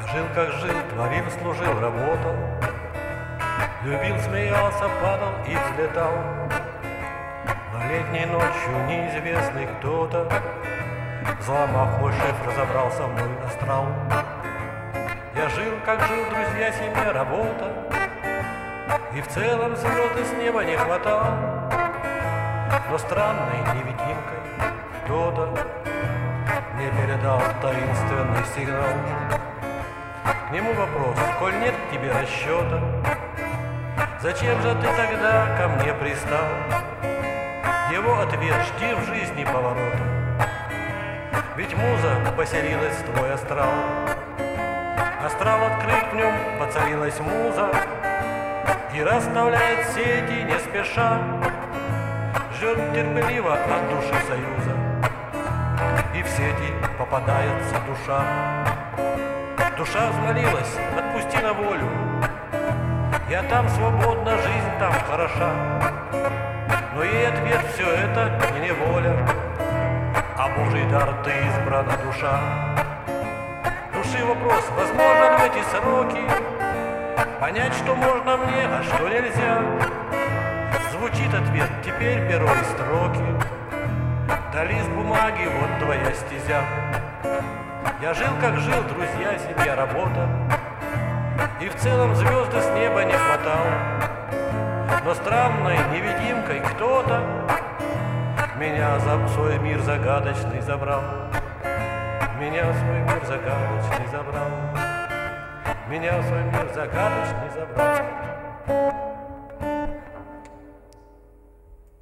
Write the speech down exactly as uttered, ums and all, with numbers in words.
Жил как жил, творил, служил, работал, любил, смеялся, падал и взлетал. Но летней ночью неизвестный кто-то, взломав мой шеф, разобрался мой астрал. Я жил, как жил, друзья, семья, работа, и в целом звезды с неба не хватало. Но странной невидимкой кто-то мне передал таинственный сигнал. К нему вопрос: коль нет к тебе расчета, зачем же ты тогда ко мне пристал? Его ответ: жди в жизни поворота, ведь муза поселилась в твой астрал. Астрал открыт, в нем поцарилась муза и расставляет сети не спеша. Ждет терпеливо от души союза, и в сети попадается душа. Душа взмолилась: отпусти на волю, я там свободна, жизнь там хороша. Но ей ответ: все это не неволя, а Божий дар, ты избрана душа. Души вопрос: возможно ли в эти сроки понять, что можно мне, а что нельзя? Звучит ответ: теперь перо и строки, да лист бумаги, вот твоя стезя. Я жил, как жил, друзья, семья, работа, и в целом звезды с неба не хватало. Но странной невидимкой кто-то меня за свой мир загадочный забрал. Меня в свой мир загадочный забрал. Меня в свой мир загадочный забрал.